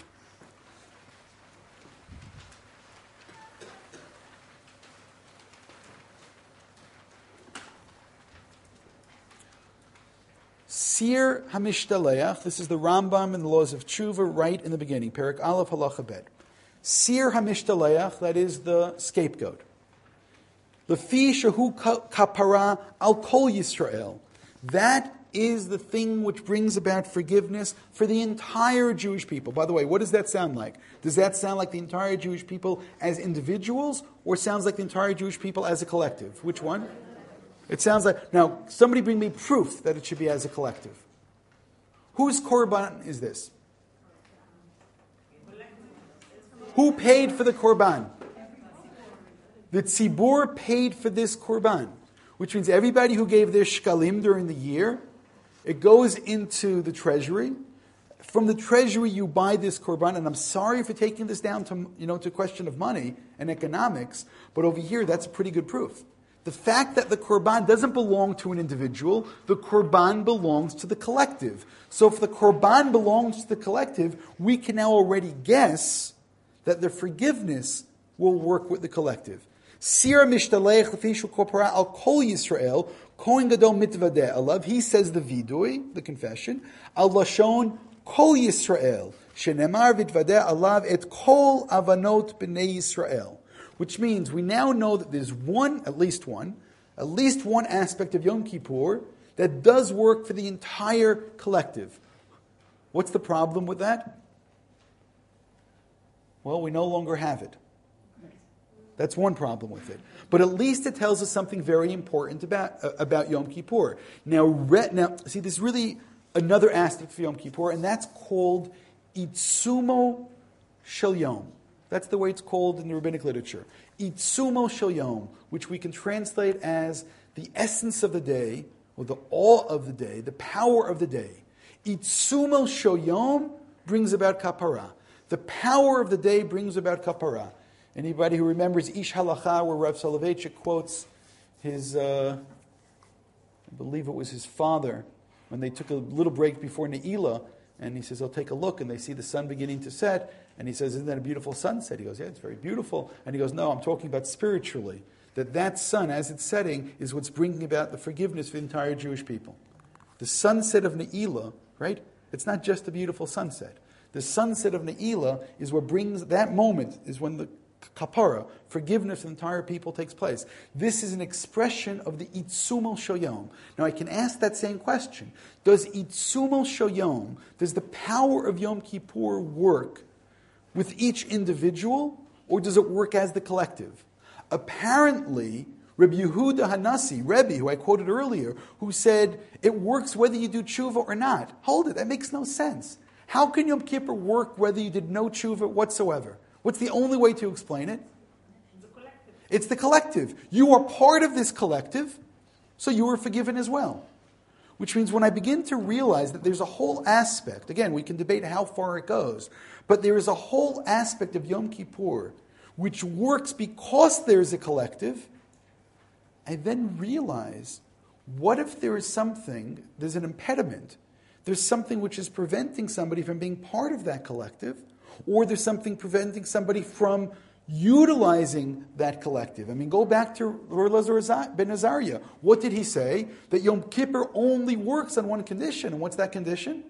Speaker 1: Sir Hamishtaleach, this is the Rambam in the Laws of Tshuva right in the beginning, Perek Aleph Halacha Bet. Sir Hamishtaleach, that is the scapegoat. Lefi Shehu Kapara Al Kol Yisrael. That is the thing which brings about forgiveness for the entire Jewish people. By the way, what does that sound like? Does that sound like the entire Jewish people as individuals, or sounds like the entire Jewish people as a collective? Which one? It sounds like, now, somebody bring me proof that it should be as a collective. Whose korban is this? Who paid for the korban? The tzibur paid for this korban, which means everybody who gave their shkalim during the year, it goes into the treasury. From the treasury, you buy this korban, and I'm sorry for taking this down to a question of money and economics, but over here, that's a pretty good proof. The fact that the korban doesn't belong to an individual, the korban belongs to the collective. So if the korban belongs to the collective, we can now already guess that the forgiveness will work with the collective. Sira mishtalech lefishu korpora al kol Yisrael, kohen gadol mitvadeh alav. He says the vidui, the confession, al lashon kol Yisrael, shenemar vitvadeh alav et kol avanot b'nei Yisrael. Which means we now know that there's at least one aspect of Yom Kippur that does work for the entire collective. What's the problem with that? Well, we no longer have it. That's one problem with it. But at least it tells us something very important about Yom Kippur. Now, see, there's really another aspect for Yom Kippur, and that's called Itzumo Shel Yom. That's the way it's called in the rabbinic literature. Itzumo Shel Yom, which we can translate as the essence of the day, or the awe of the day, the power of the day. Itzumo Shel Yom brings about kapara. The power of the day brings about kapara. Anybody who remembers Ish Halacha, where Rav Soloveitchik quotes his, I believe it was his father, when they took a little break before Ne'ilah, and he says, I'll take a look, and they see the sun beginning to set, and he says, isn't that a beautiful sunset? He goes, yeah, it's very beautiful. And he goes, no, I'm talking about spiritually. That sun, as it's setting, is what's bringing about the forgiveness for the entire Jewish people. The sunset of Ne'ilah, right? It's not just a beautiful sunset. The sunset of Ne'ilah is what brings, that moment is when the kapara, forgiveness of the entire people, takes place. This is an expression of the Itzumo Shel Yom. Now I can ask that same question. Does Itzumo Shel Yom, does the power of Yom Kippur work with each individual, or does it work as the collective? Apparently, Rabbi Yehuda Hanassi, Rebbe, who I quoted earlier, who said, it works whether you do tshuva or not. Hold it, that makes no sense. How can Yom Kippur work whether you did no tshuva whatsoever? What's the only way to explain it? It's the collective. You are part of this collective, so you are forgiven as well. Which means when I begin to realize that there's a whole aspect, again, we can debate how far it goes, but there is a whole aspect of Yom Kippur which works because there's a collective, I then realize, what if there is something, there's an impediment, there's something which is preventing somebody from being part of that collective, or there's something preventing somebody from utilizing that collective. I mean, go back to Rav Elazar ben Azariah. What did he say? That Yom Kippur only works on one condition. And what's that condition?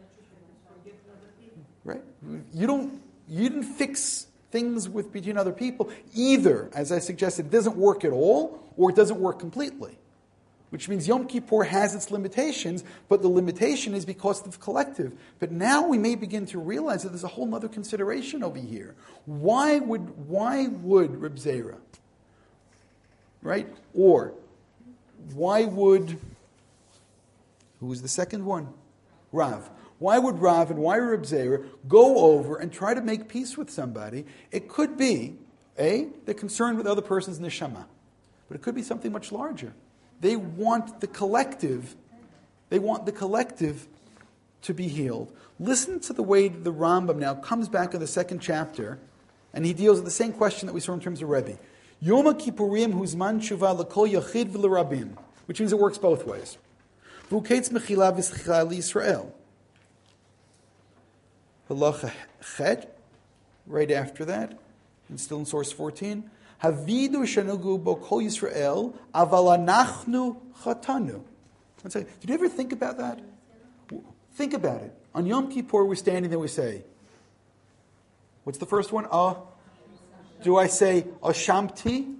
Speaker 1: Right? You didn't fix things between other people. Either, as I suggested, it doesn't work at all, or it doesn't work completely. which means Yom Kippur has its limitations, but the limitation is because of the collective. But now we may begin to realize that there's a whole other consideration over here. Why would Reb Zera, right? Or why would, who was the second one? Rav. Why would Rav and why Reb Zera go over and try to make peace with somebody? It could be, they're concerned with other person's neshama. But it could be something much larger. They want the collective to be healed. Listen to the way the Rambam now comes back in the second chapter, and he deals with the same question that we saw in terms of Rebbe. Yom Kippurim huzman tshuva l'kol yachid v'lerabim, which means it works both ways. V'uketz mechila v'schicha l'Yisrael. Halacha chet, right after that, and still in source 14. Havidu shanugu bo kol Yisrael, aval anachnu chatanu. Did you ever think about that? Think about it. On Yom Kippur, we're standing there, we say, what's the first one? Do I say Ashamti?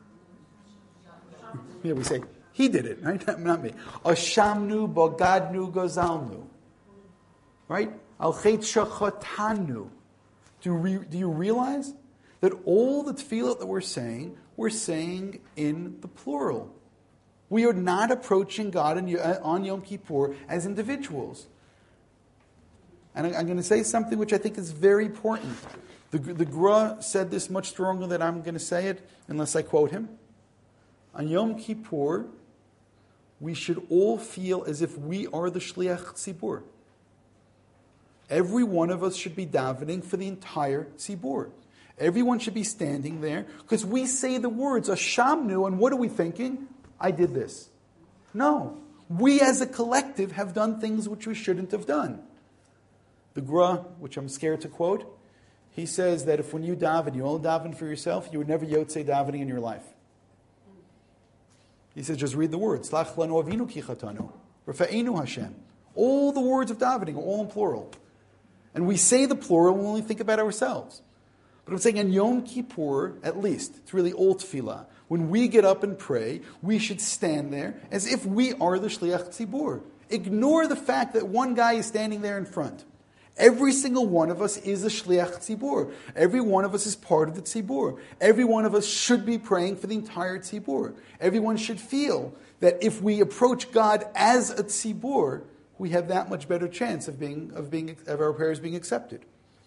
Speaker 1: Yeah, we say, he did it, right? Not me. Ashamnu, Bogadnu, Gozalnu. Right? Al Chet Shachatanu. Do you realize that all the tefillah that we're saying in the plural? We are not approaching God on Yom Kippur as individuals. And I'm going to say something which I think is very important. The Gra said this much stronger than I'm going to say it, unless I quote him. On Yom Kippur, we should all feel as if we are the Shliach Tzibur. Every one of us should be davening for the entire Tzibur. Everyone should be standing there, because we say the words, Ashamnu, and what are we thinking? I did this. No. We as a collective have done things which we shouldn't have done. The Gra, which I'm scared to quote, he says that if when you daven, you only daven for yourself, you would never yotzei davening in your life. He says, just read the words. Slach lanu avinu ki chatanu. Rafa'enu Hashem. All the words of davening are all in plural. And we say the plural when we only think about ourselves. But I'm saying on Yom Kippur, at least, it's really all tefillah. When we get up and pray, we should stand there as if we are the Shliach Tzibur. Ignore the fact that one guy is standing there in front. Every single one of us is a Shliach Tzibur. Every one of us is part of the Tzibur. Every one of us should be praying for the entire Tzibur. Everyone should feel that if we approach God as a Tzibur, we have that much better chance of our prayers being accepted.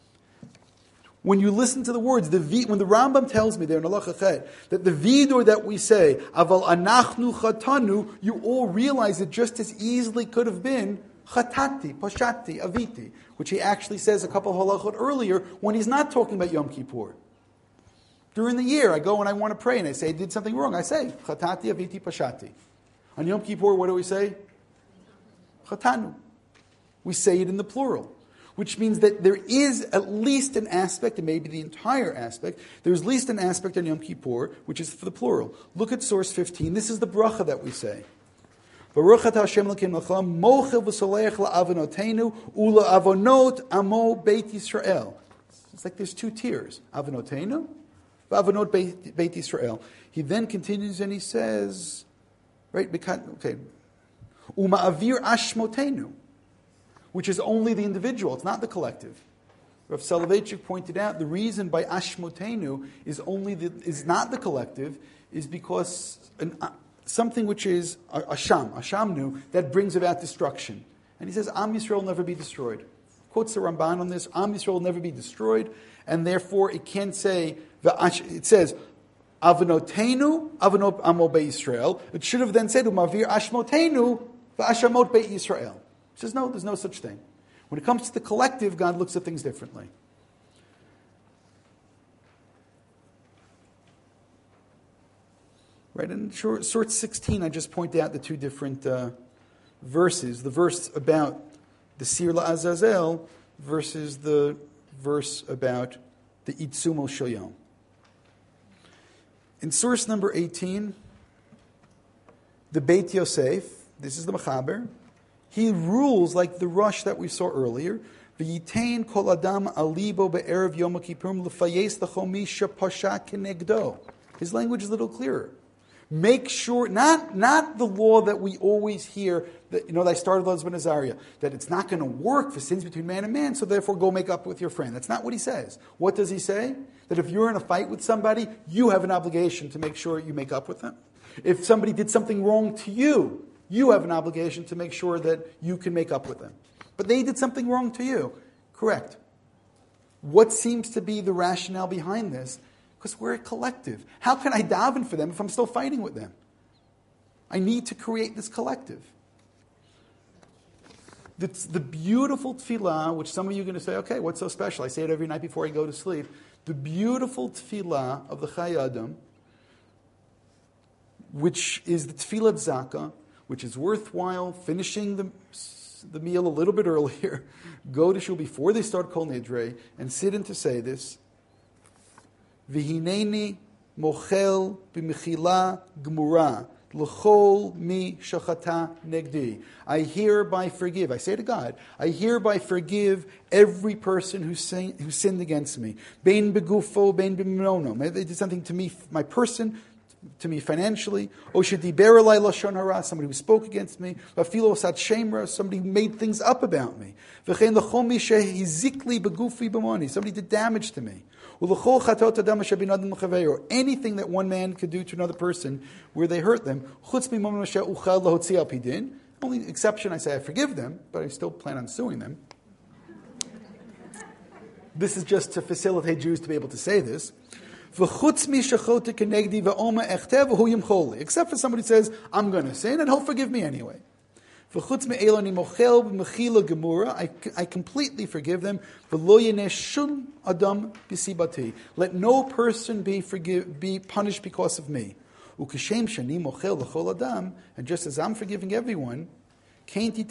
Speaker 1: When you listen to the words, when the Rambam tells me there in Halacha Chet that the vidur that we say, Aval anachnu chatanu, you all realize it just as easily could have been chatati, pashati, aviti, which he actually says a couple of halachot earlier when he's not talking about Yom Kippur. During the year, I go and I want to pray and I say I did something wrong. I say chatati, aviti, pashati. On Yom Kippur, what do we say? Chatanu. We say it in the plural, which means that there is at least an aspect, and maybe the entire aspect, there's at least an aspect on Yom Kippur, which is for the plural. Look at source 15. This is the bracha that we say. Baruch atah Hashem Elokeinu melech mochel v'soleach la'avonotenu u'la'avonot amo Beit Yisrael. It's like there's two tiers. Avonotenu v'avonot Beit Yisrael. He then continues and he says, right, okay, Uma'avir ashmotenu, which is only the individual, it's not the collective. Rav Soloveitchik pointed out the reason by ashmotenu is not the collective is because something which is ashamnu, that brings about destruction. And he says, Am Yisrael will never be destroyed. Quotes the Ramban on this, Am Yisrael will never be destroyed, and therefore it can't say, it says, Avonotenu, Avonot Amo Be Yisrael. It should have then said, Umavir Ashmotenu, V'Ashamot Be Yisrael. He says, no, there's no such thing. When it comes to the collective, God looks at things differently. Right, in short 16, I just point out the two different verses. The verse about the Sir LaAzazel versus the verse about the Itzumo Shoyom. In source number 18, the Beit Yosef, this is the Mechaber, he rules like the Rush that we saw earlier. V'yitain kol adam alibo be'erev Yom Kippurim l'fayes l'chomi shepasha kenegdo. His language is a little clearer. Make sure, not the law that we always hear, that, that I started with husband Azariah, that it's not going to work for sins between man and man, so therefore go make up with your friend. That's not what he says. What does he say? That if you're in a fight with somebody, you have an obligation to make sure you make up with them. If somebody did something wrong to you, you have an obligation to make sure that you can make up with them. But they did something wrong to you. Correct. What seems to be the rationale behind this? Because we're a collective. How can I daven for them if I'm still fighting with them? I need to create this collective. It's the beautiful tefillah, which some of you are going to say, okay, what's so special? I say it every night before I go to sleep. The beautiful tefillah of the Chai Adam, which is the tefillah tzaka, which is worthwhile finishing the meal a little bit earlier, go to shul before they start Kol Nidre, and sit in to say this. V'hineni mochel b'mechila gemura l'chol mi shachata negdi. I hereby forgive. I say to God, I hereby forgive every person who sinned against me. Bein begufo, bein b'mimono. They did something to me, my person, to me financially. O shediber alai lashon hara, somebody who spoke against me. V'afilo osat shemra, somebody who made things up about me. V'chein l'chol mi shehizikli begufi b'moni, somebody did damage to me. Or anything that one man could do to another person where they hurt them. Only exception, I say I forgive them, but I still plan on suing them. This is just to facilitate Jews to be able to say this. Except for somebody who says, I'm going to sin, and he'll forgive me anyway. I completely forgive them. Let no person be punished because of me. And just as I'm forgiving everyone, let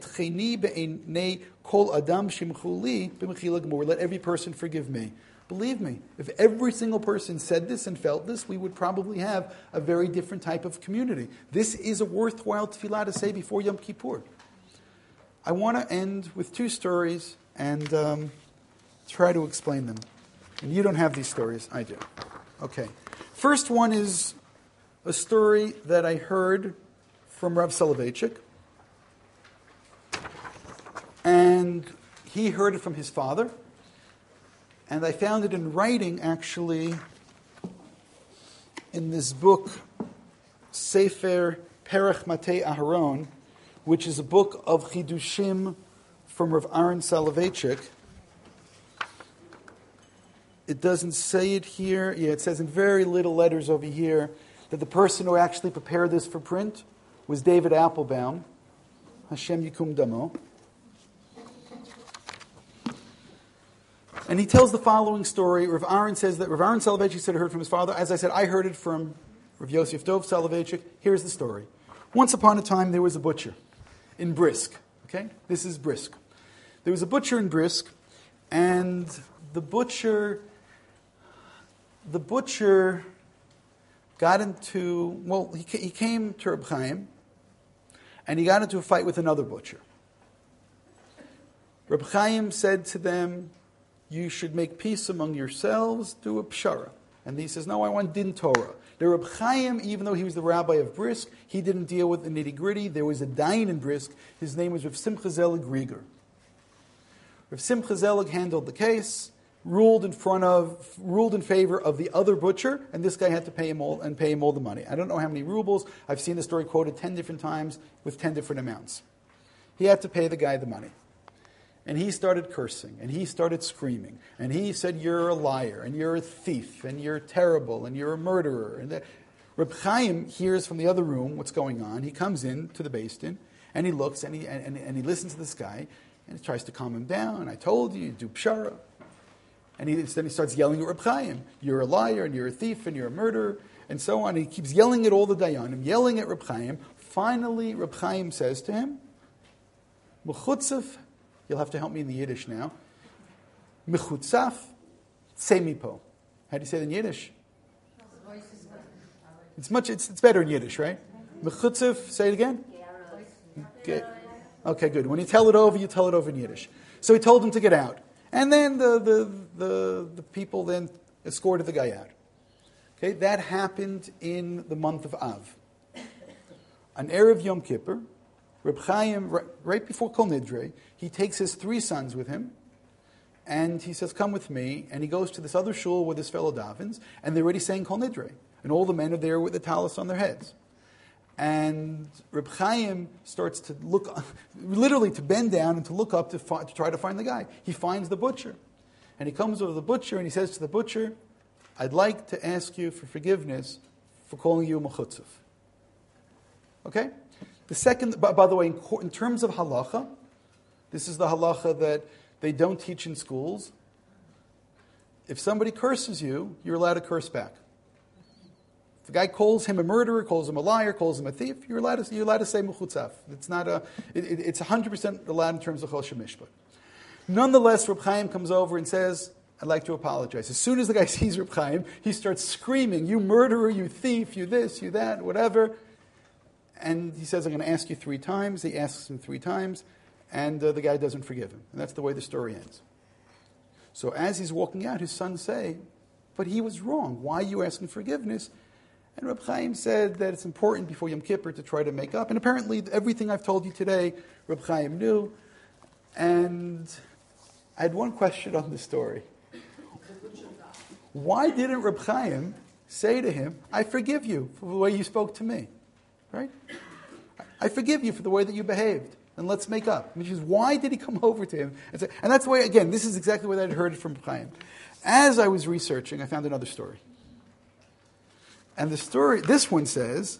Speaker 1: every person forgive me. Believe me, if every single person said this and felt this, we would probably have a very different type of community. This is a worthwhile tefillah to say before Yom Kippur. I want to end with two stories and try to explain them. And you don't have these stories, I do. Okay. First one is a story that I heard from Rav Soloveitchik. And he heard it from his father. And I found it in writing, actually, in this book, Sefer Perech Matei Aharon, which is a book of Chidushim from Rav Aaron Soloveitchik. It doesn't say it here. Yeah, it says in very little letters over here that the person who actually prepared this for print was David Applebaum, Hashem Yikum Damo. And he tells the following story. Rav Aaron says that Rav Aaron Soloveitchik said he heard from his father. As I said, I heard it from Rav Yosef Dov Soloveitchik. Here's the story. Once upon a time, there was a butcher in Brisk. Okay? This is Brisk. There was a butcher in Brisk, and the butcher got into, he came to Reb Chaim, and he got into a fight with another butcher. Reb Chaim said to them, you should make peace among yourselves, do a pshara. And he says, no, I want din Torah. The Reb Chaim, even though he was the rabbi of Brisk, he didn't deal with the nitty-gritty. There was a dayan in Brisk. His name was Rav Simcha Zelig Rieger. Rav Simcha Zelig handled the case, ruled in favor of the other butcher, and this guy had to pay him all the money. I don't know how many rubles. I've seen the story quoted 10 different times with 10 different amounts. He had to pay the guy the money. And he started cursing, and he started screaming, and he said, you're a liar, and you're a thief, and you're terrible, and you're a murderer. And Reb Chaim hears from the other room what's going on. He comes in to the Beis Din, and he looks, and he listens to this guy, and he tries to calm him down. I told you, do pshara. And then he starts yelling at Reb Chaim, you're a liar, and you're a thief, and you're a murderer, and so on. He keeps yelling at all the dayanim, yelling at Reb Chaim. Finally, Reb Chaim says to him, Mechutzaf, you'll have to help me in the Yiddish now. Mechutzaf, tsemipo. How do you say it in Yiddish? It's better in Yiddish, right? Mechutzaf, say it again? Okay, good. When you tell it over in Yiddish. So he told him to get out. And then the people then escorted the guy out. Okay, that happened in the month of Av. On Erev Yom Kippur, Reb Chaim, right before Kol Nidre, he takes his 3 sons with him, and he says, come with me, and he goes to this other shul where this fellow davens, and they're already saying Kol Nidre, and all the men are there with the talis on their heads. And Reb Chaim starts to look, literally to bend down and to look up to try to find the guy. He finds the butcher, and he comes over to the butcher, and he says to the butcher, I'd like to ask you for forgiveness for calling you Mechutzef. Okay? The second, by the way, in terms of halacha, this is the halacha that they don't teach in schools. If somebody curses you, you're allowed to curse back. If the guy calls him a murderer, calls him a liar, calls him a thief, you're allowed to say mechutzaf. It's not it's 100% allowed in terms of choshen mishpat. Nonetheless, Reb Chaim comes over and says, I'd like to apologize. As soon as the guy sees Reb Chaim, he starts screaming, you murderer, you thief, you this, you that, whatever. And he says, I'm going to ask you 3 times. He asks him 3 times, and the guy doesn't forgive him. And that's the way the story ends. So as he's walking out, his sons say, but he was wrong. Why are you asking forgiveness? And Reb Chaim said that it's important before Yom Kippur to try to make up. And apparently everything I've told you today, Reb Chaim knew. And I had one question on the story. Why didn't Reb Chaim say to him, I forgive you for the way you spoke to me? Right? I forgive you for the way that you behaved, and let's make up. Which is, why did he come over to him and say? And that's the way. Again, this is exactly what I'd heard it from Chaim. As I was researching, I found another story, and the story. This one says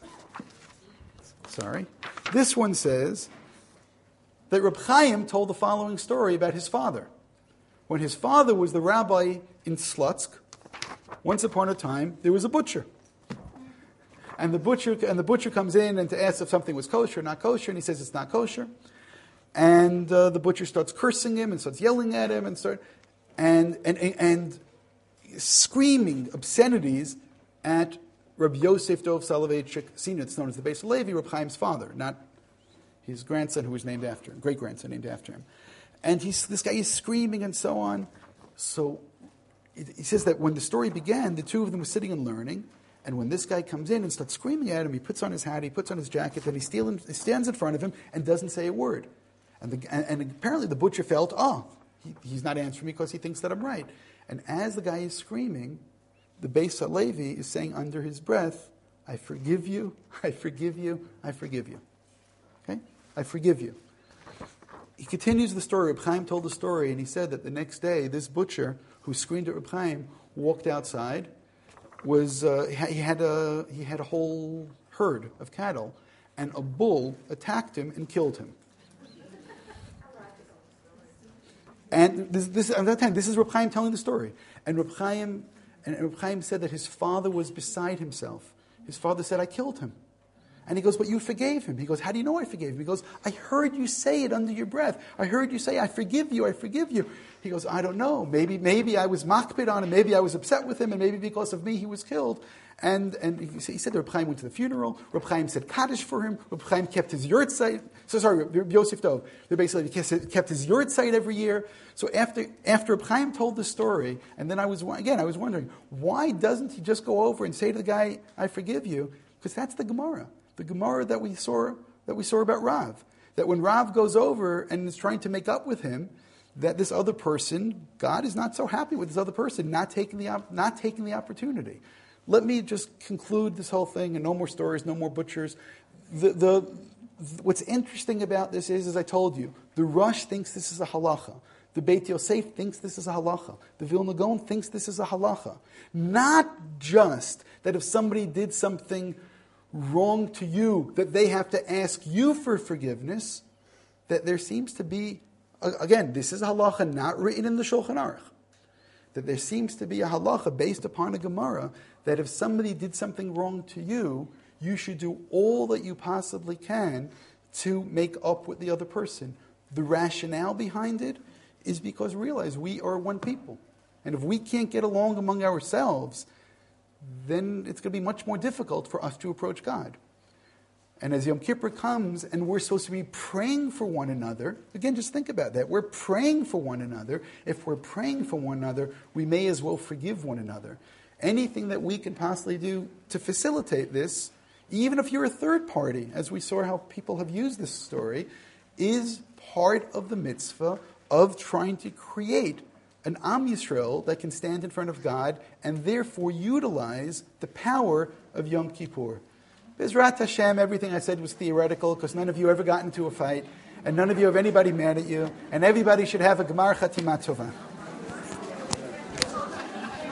Speaker 1: that Reb Chaim told the following story about his father. When his father was the rabbi in Slutsk, once upon a time there was a butcher. And the butcher comes in and to ask if something was kosher or not kosher, and he says it's not kosher. And the butcher starts cursing him and starts yelling at him and screaming obscenities at Rabbi Yosef Dov Soloveitchik Senior. It's known as the Beis Levi, Reb Chaim's father, not his grandson who was named after him, great-grandson named after him. And this guy is screaming and so on. So he says that when the story began, the 2 of them were sitting and learning. And when this guy comes in and starts screaming at him, he puts on his hat, he puts on his jacket, and he stands in front of him and doesn't say a word. And apparently the butcher felt, he's not answering me because he thinks that I'm right. And as the guy is screaming, the Beis Halevi is saying under his breath, I forgive you, I forgive you, I forgive you. Okay? I forgive you. He continues the story. Reb Chaim told the story, and he said that the next day, this butcher who screamed at Reb Chaim walked outside. He had a whole herd of cattle, and a bull attacked him and killed him. And this at that time, this is Reb Chaim telling the story. And Reb Chaim said that his father was beside himself. His father said, I killed him. And he goes, but you forgave him. He goes, how do you know I forgave him? He goes, I heard you say it under your breath. I heard you say, I forgive you, I forgive you. He goes, I don't know. Maybe I was makpid on him. Maybe I was upset with him. And maybe because of me he was killed. And he said that Reb Chaim went to the funeral. Reb Chaim said Kaddish for him. Reb Chaim kept his yurtzeit. Reb Yosef Dov. They basically kept his yurtzeit every year. So after Reb Chaim told the story, and then I was wondering, why doesn't he just go over and say to the guy, I forgive you? Because that's the Gemara. The Gemara that we saw about Rav. That when Rav goes over and is trying to make up with him, that this other person, God is not so happy with this other person not taking the opportunity. Let me just conclude this whole thing, and no more stories, no more butchers. What's interesting about this is, as I told you, the Rosh thinks this is a halacha. The Beit Yosef thinks this is a halacha. The Vilna Gaon thinks this is a halacha. Not just that if somebody did something wrong to you, that they have to ask you for forgiveness, that there seems to be, again, this is a halacha not written in the Shulchan Aruch, that there seems to be a halacha based upon a Gemara that if somebody did something wrong to you, you should do all that you possibly can to make up with the other person. The rationale behind it is because realize we are one people. And if we can't get along among ourselves, then it's going to be much more difficult for us to approach God. And as Yom Kippur comes and we're supposed to be praying for one another, again, just think about that. We're praying for one another. If we're praying for one another, we may as well forgive one another. anything that we can possibly do to facilitate this, even if you're a third party, as we saw how people have used this story, is part of the mitzvah of trying to create an Am Yisrael that can stand in front of God and therefore utilize the power of Yom Kippur. Bezrat Hashem, everything I said was theoretical because none of you ever got into a fight and none of you have anybody mad at you and everybody should have a Gemar Chatima Tova.